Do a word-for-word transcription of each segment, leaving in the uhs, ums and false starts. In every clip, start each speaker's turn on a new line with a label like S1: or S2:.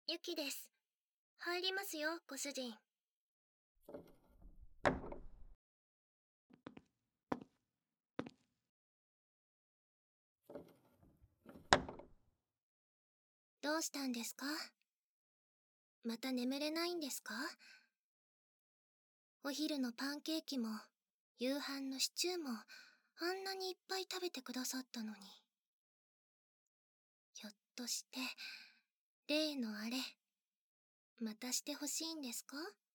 S1: ユキです。入りますよ、ご主人。どうしたんですか？また眠れないんですか？お昼のパンケーキも、夕飯のシチューも、あんなにいっぱい食べてくださったのに。ひょっとして、例のあれ、またしてほしいんですか？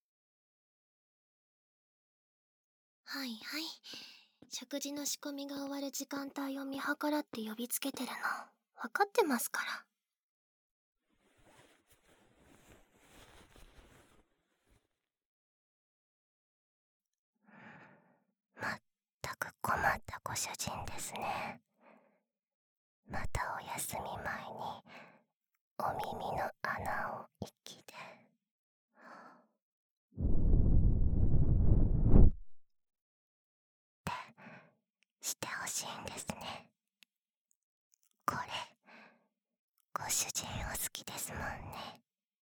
S1: はいはい。食事の仕込みが終わる時間帯を見計らって呼びつけてるの、分かってますから。まったく困ったご主人ですね。またお休み前にお耳の穴を息でってしてほしいんですね。これご主人お好きですもんね。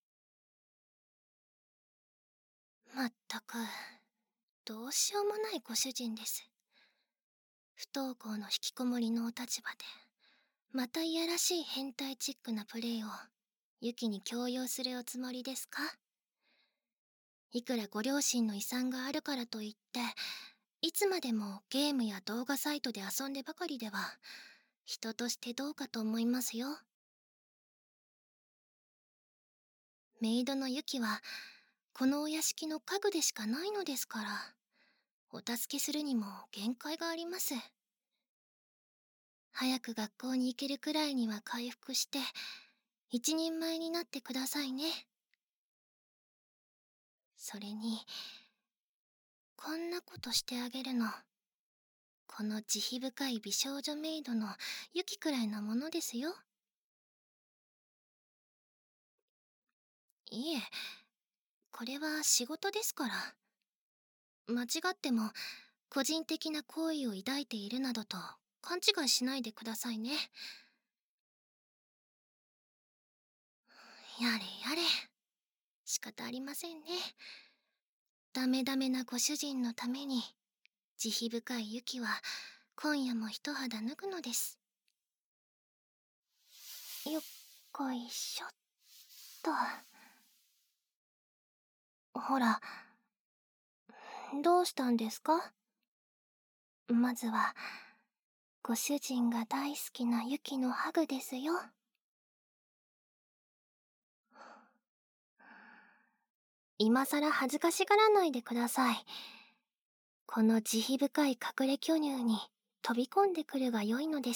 S1: まったくどうしようもないご主人です。不登校の引きこもりのお立場でまたいやらしい変態チックなプレイをユキに強要するおつもりですか？いくらご両親の遺産があるからといっていつまでもゲームや動画サイトで遊んでばかりでは人としてどうかと思いますよ。メイドのユキはこのお屋敷の家具でしかないのですから、お助けするにも限界があります。早く学校に行けるくらいには回復して一人前になってくださいね。それにこんなことしてあげるのこの慈悲深い美少女メイドのユキくらいなものですよ。いえ、これは仕事ですから。間違っても個人的な好意を抱いているなどと勘違いしないでくださいね。やれやれ、仕方ありませんね。ダメダメなご主人のために慈悲深いユキは今夜も一肌脱ぐのです。よっこいしょっと。ほら、どうしたんですか？まずはご主人が大好きなユキのハグですよ。今さら恥ずかしがらないでください。この慈悲深い隠れ巨乳に飛び込んでくるが良いのです。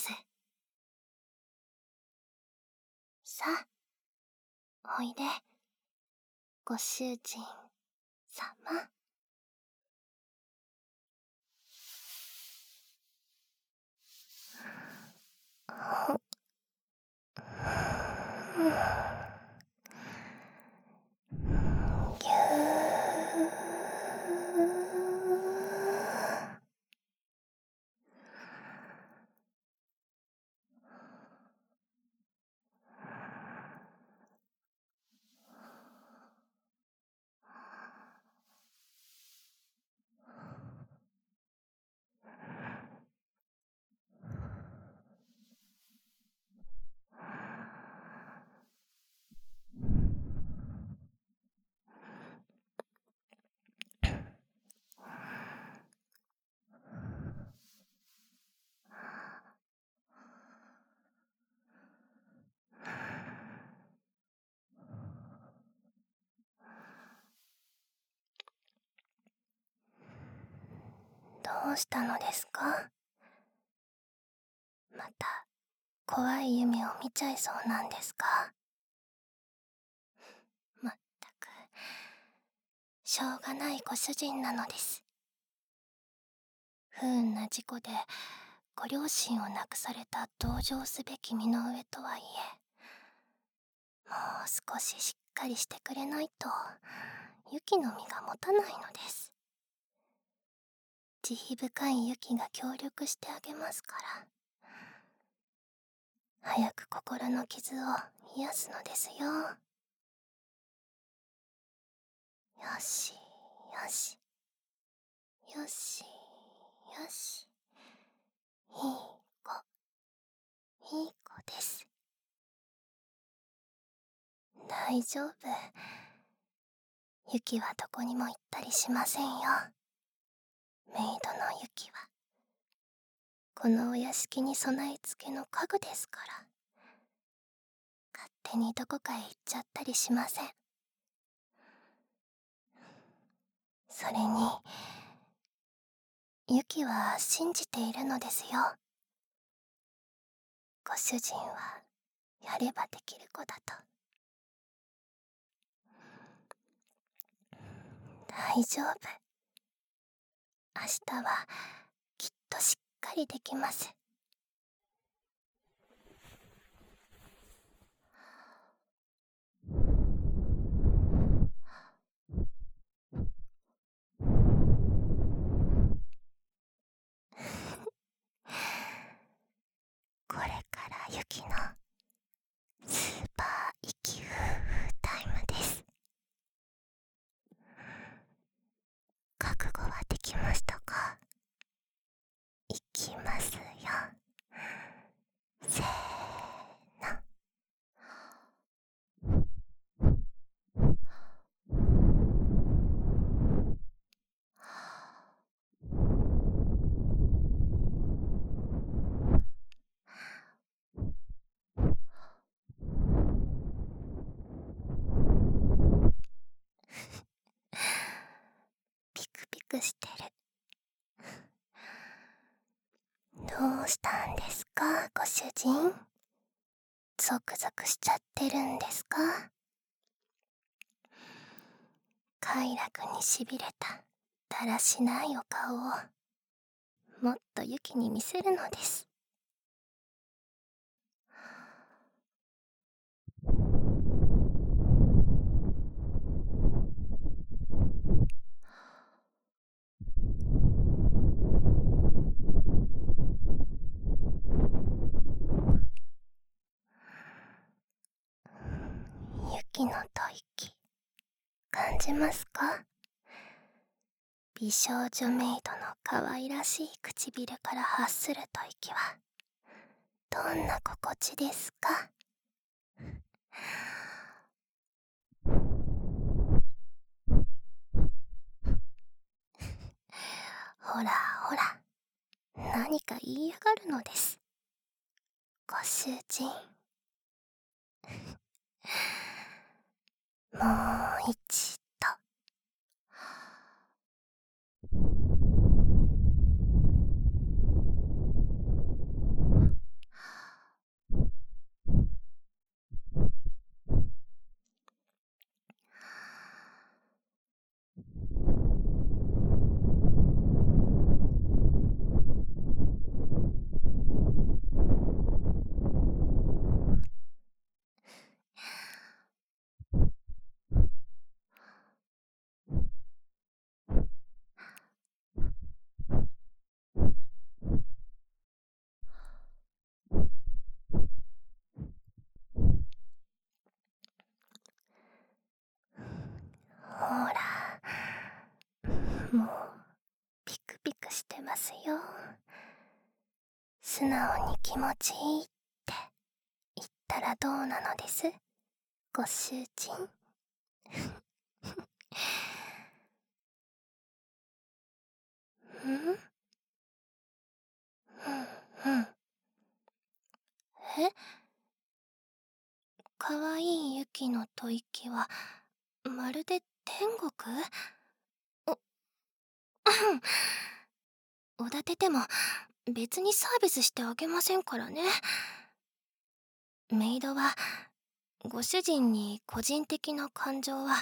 S1: さあ、おいで、ご主人様。ぎゅー。どうしたのですか？また怖い夢を見ちゃいそうなんですか？まったくしょうがないご主人なのです。不運な事故でご両親を亡くされた同情すべき身の上とはいえ、もう少ししっかりしてくれないとユキの身が持たないのです。慈悲深いユキが協力してあげますから、早く心の傷を癒すのですよ。 よしよしよしよし。いい子いい子です。大丈夫。ユキはどこにも行ったりしませんよ。メイドのユキはこのお屋敷に備え付けの家具ですから、勝手にどこかへ行っちゃったりしません。それにユキは信じているのですよ。ご主人はやればできる子だと。大丈夫。明日はきっとしっかりできます。これからユキのスーパー息ふうふうタイムです。覚悟はできましたか？いきますよ。せーの。ピクピクしてる。どうしたんですか、ご主人。ゾクゾクしちゃってるんですか？快楽にしびれただらしないお顔をもっとユキに見せるのです。ユキの吐息感じますか？美少女メイドの可愛らしい唇から発する吐息はどんな心地ですか？ほらほら、何か言いやがるのです。ご主人。もう一度。ほら、もうピクピクしてますよ。素直に気持ちいいって言ったらどうなのです、ご主人。ん？うんうん。え？かわいいユキの吐息はまるで天国？おおだてても別にサービスしてあげませんからね。メイドはご主人に個人的な感情は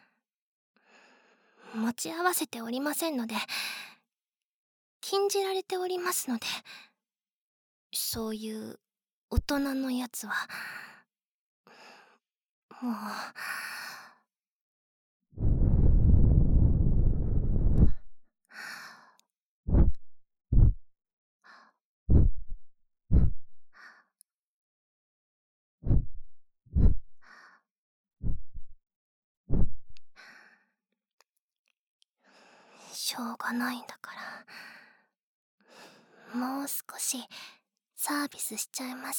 S1: 持ち合わせておりませんので、禁じられておりますので、そういう大人のやつはもう。 しょうがないんだから、もう少しサービスしちゃいます。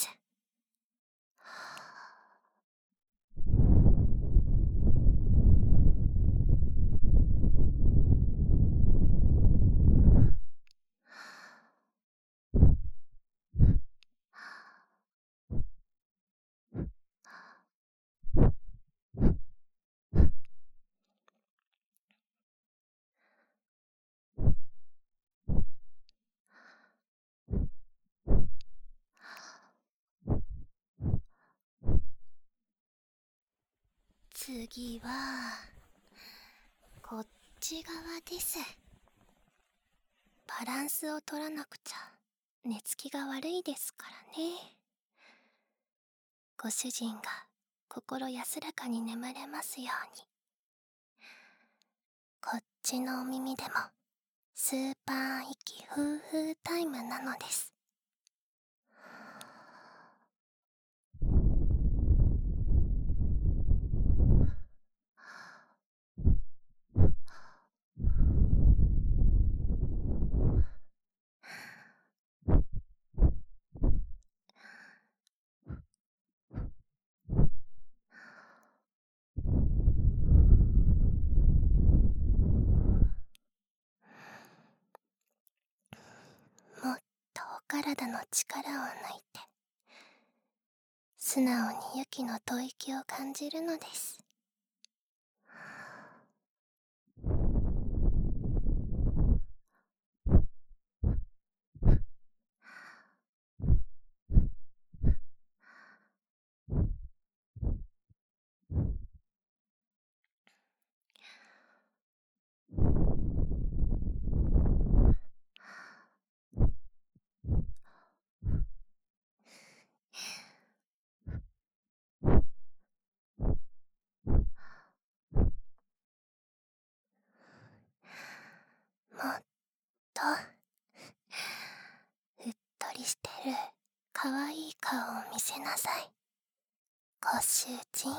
S1: 次はこっち側です。バランスを取らなくちゃ寝つきが悪いですからね。ご主人が心安らかに眠れますように。こっちのお耳でもスーパー息フーフータイムなのです。もっとお体の力を抜いて素直にユキの吐息を感じるのです。もっとうっとりしてるかわいい顔を見せなさい、ご主人。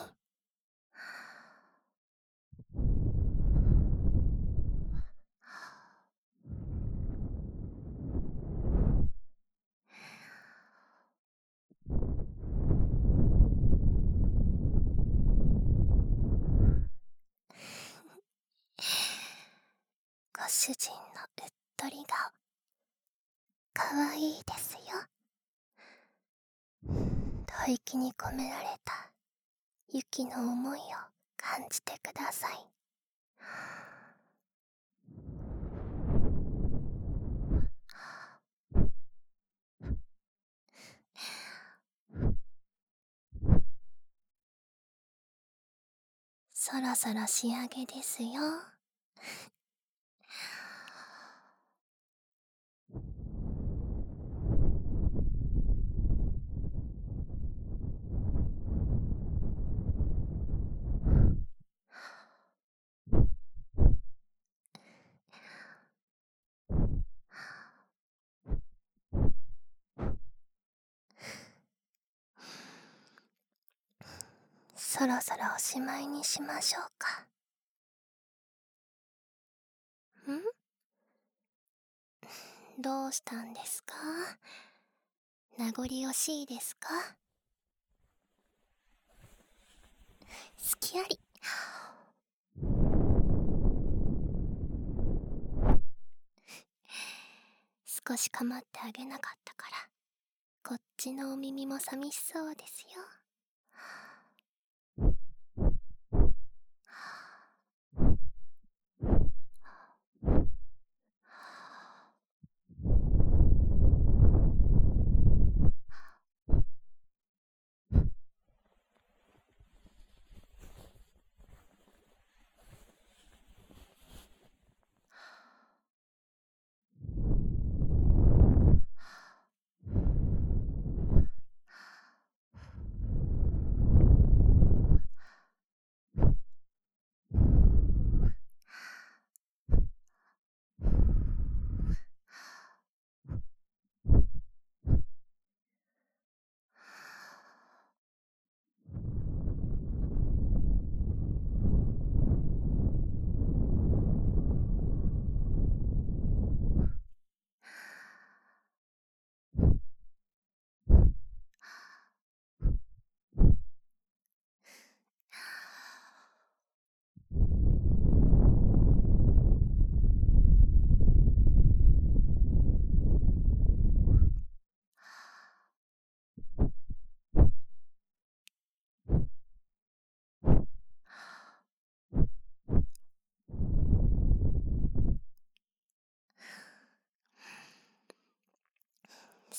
S1: ご主人のうっとり顔かわいいですよ。吐息に込められたユキの思いを感じてください。そろそろ仕上げですよ。そろそろおしまいにしましょうか。ん？どうしたんですか？名残惜しいですか？隙あり。少し構ってあげなかったからこっちのお耳も寂しそうですよ。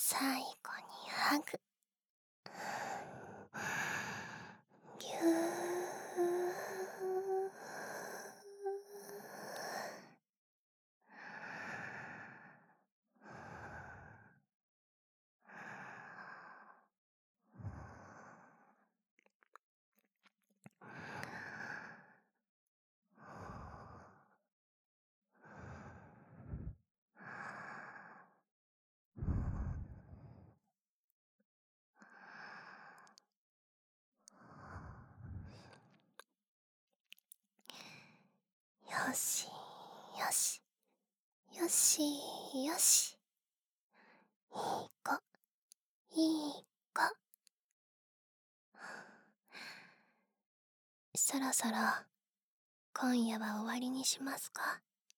S1: 最後にハグ。ぎゅー。よしよしよしよし、いい子いい子。そろそろ今夜は終わりにしますか。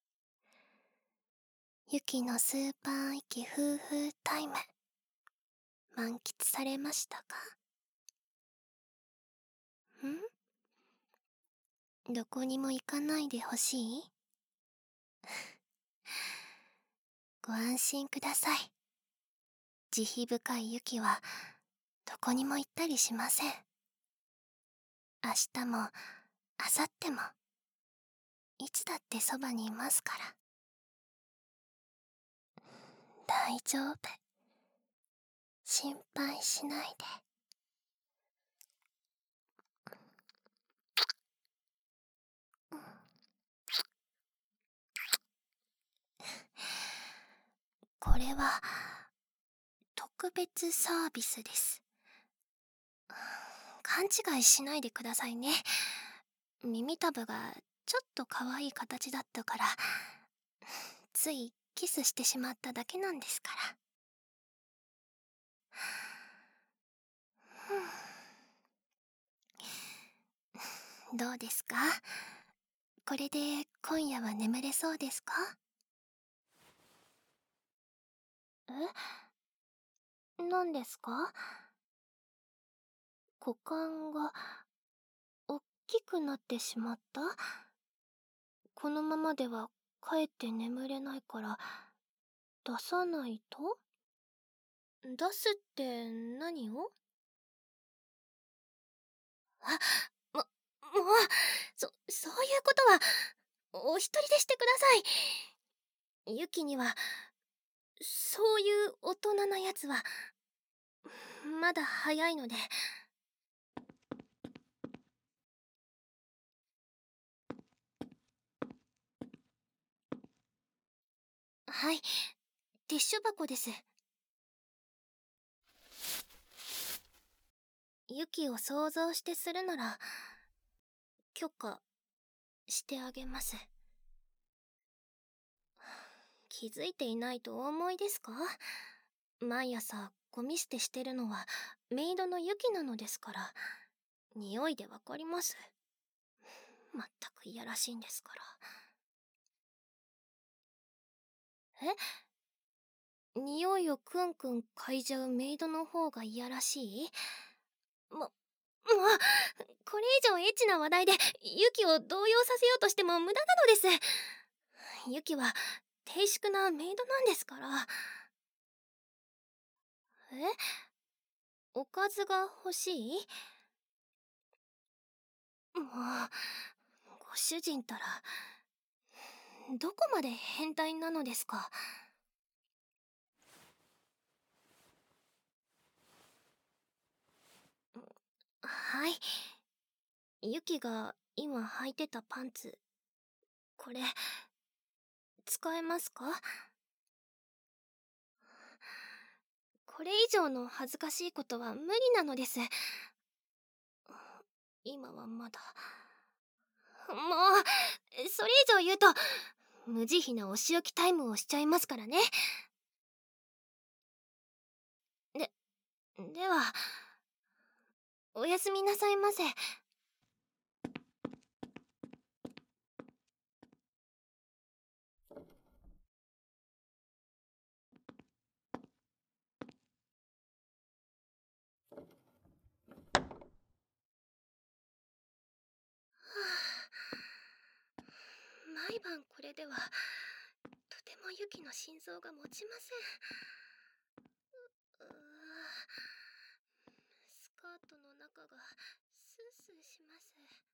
S1: ユキのスーパー息夫婦タイム満喫されましたか？ん？どこにも行かないでほしい？ご安心ください。慈悲深いユキはどこにも行ったりしません。明日も明後日もいつだってそばにいますから。大丈夫。心配しないで。これは特別サービスです。勘違いしないでくださいね。耳たぶがちょっと可愛い形だったからついキスしてしまっただけなんですから。どうですか？これで今夜は眠れそうですか？え？何ですか？股間がおっきくなってしまった？このままではかえって眠れないから出さないと？出すって何を？あ、も、もう、そ、そういうことはお一人でしてください。ユキにはそういう大人なやつはまだ早いので。はい、ティッシュ箱です。ユキを想像してするなら許可してあげます。気づいていないとお思いですか？毎朝ゴミ捨てしてるのはメイドのユキなのですから、匂いでわかります。まったくいやらしいんですから。え？匂いをクンクン嗅いじゃうメイドの方がいやらしい？も、もう、これ以上エッチな話題でユキを動揺させようとしても無駄なのです。ユキは低粛なメイドなんですから。え？おかずが欲しい？もう、ご主人たらどこまで変態なのですか？はい。ユキが今履いてたパンツ、これ使えますか？これ以上の恥ずかしいことは無理なのです。今はまだ。もうそれ以上言うと無慈悲なお仕置きタイムをしちゃいますからね。でではおやすみなさいませ。毎晩これではとてもユキの心臓が持ちません。 がスースーします。